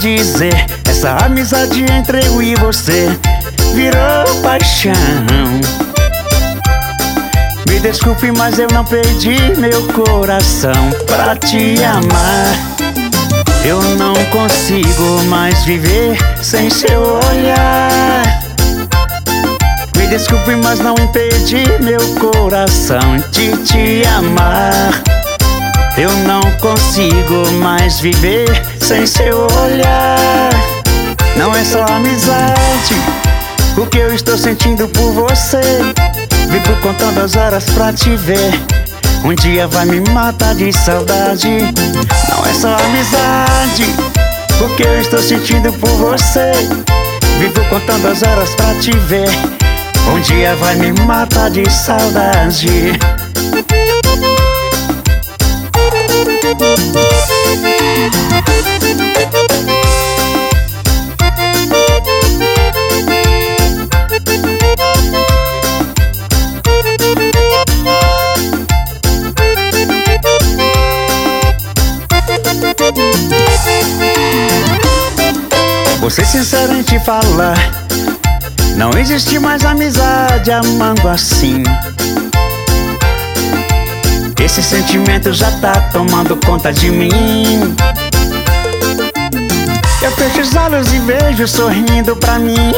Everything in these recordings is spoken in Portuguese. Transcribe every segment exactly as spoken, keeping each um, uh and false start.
dizer, essa amizade entre eu e você virou paixão. Me desculpe, mas eu não perdi meu coração pra te amar. Eu não consigo mais viver sem seu olhar. Me desculpe, mas não impedi meu coração de te amar. Eu não consigo mais viver sem seu olhar. Não é só amizade o que eu estou sentindo por você. Vivo contando as horas pra te ver. Um dia vai me matar de saudade. Não é só amizade o que eu estou sentindo por você. Vivo contando as horas pra te ver. Um dia vai me matar de saudade. Vou ser sincero em te falar, não existe mais amizade amando assim. Esse sentimento já tá tomando conta de mim. Eu fecho os olhos e vejo sorrindo pra mim.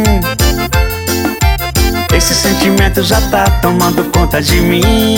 Esse sentimento já tá tomando conta de mim.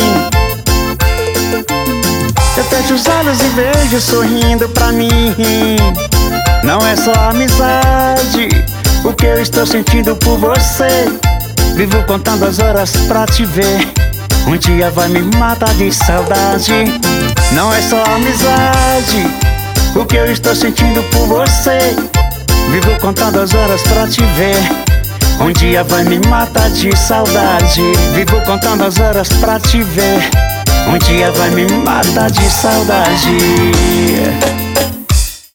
Eu fecho os olhos e vejo sorrindo pra mim. Não é só amizade o que eu estou sentindo por você. Vivo contando as horas pra te ver. Um dia vai me matar de saudade. Não é só amizade o que eu estou sentindo por você. Vivo contando as horas pra te ver. Um dia vai me matar de saudade. Vivo contando as horas pra te ver. Um dia vai me matar de saudade.